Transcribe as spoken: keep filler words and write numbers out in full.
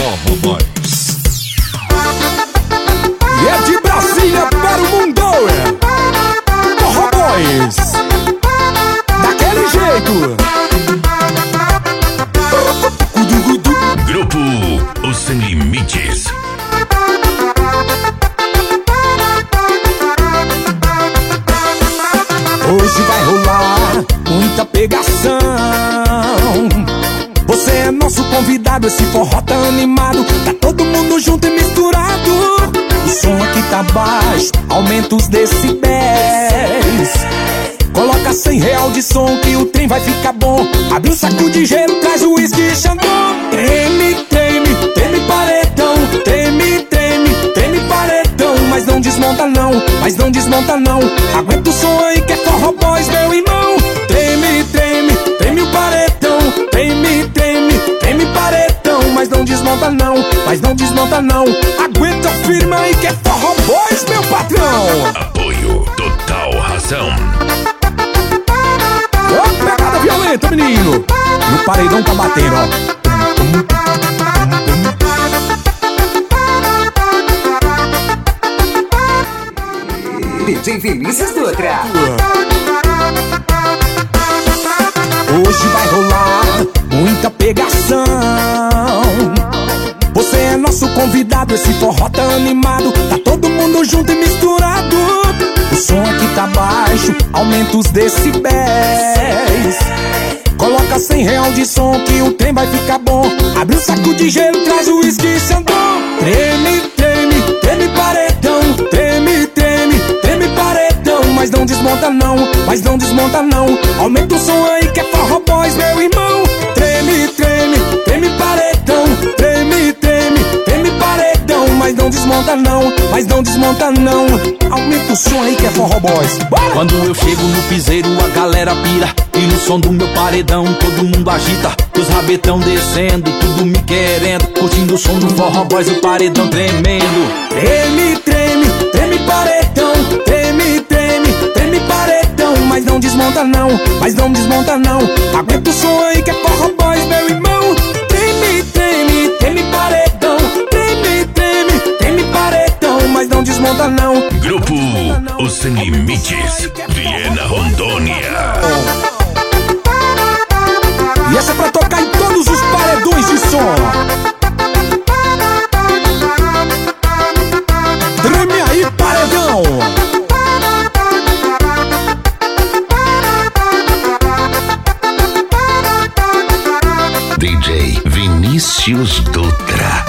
Forró Boys. E é de Brasília para o mundo, Forró Boys, daquele jeito. Grupo Os Sem Limites. Hoje vai rolar muita pegação. Você é nosso convidado, esse forró tá animado. Tá todo mundo junto e misturado. O som aqui tá baixo, aumenta os decibéis. Coloca cem real de som que o trem vai ficar bom. Abre um saco de gelo, traz o uísque e xandão. Treme, treme, treme paredão. Treme, treme, treme paredão. Mas não desmonta não, mas não desmonta não. Aguenta o som aí que é Forró Boys, meu irmão. Treme, treme, treme o paredão. Treme, treme, treme paredão. Mas não desmonta não, mas não desmonta não. Aguenta firme aí que é Forró Boys, meu patrão. Apoio Total Razão. Ô, pegada violenta, menino. E o paredão tá batendo, ó. D J Vinícius Dutra. Hoje vai rolar muita pegação. Você é nosso convidado, esse forró tá animado. Tá todo mundo junto e misturado. O som aqui tá baixo, aumenta os decibéis. Coloca cem real de som que o trem vai ficar bom. Abre um saco de gelo, traz o uísque e xandão. Treme, treme, treme paredão. Treme, treme, treme paredão. Mas não desmonta não, mas não desmonta não. Aumenta o som aí que é Forró Boys, meu irmão. Treme, treme, treme paredão. Treme, treme, treme paredão. Mas não desmonta não, mas não desmonta não. Aumenta o som aí que é Forró Boys. Bora! Quando eu chego no piseiro a galera pira. E no som do meu paredão todo mundo agita. Os rabetão descendo, tudo me querendo. Curtindo o som do Forró Boys, o paredão tremendo. Treme, treme, treme paredão. Treme, treme, treme paredão. Mas não desmonta não, mas não desmonta não. Aguenta o som aí que é Forró Boys, meu irmão. Treme, treme, treme paredão. Treme, treme, treme paredão. Mas não desmonta não. Grupo Os Sem Limites, Viena, Rondônia. E essa é pra tocar em todos os paredões de som. Treme aí, paredão. D J Vinícius Dutra.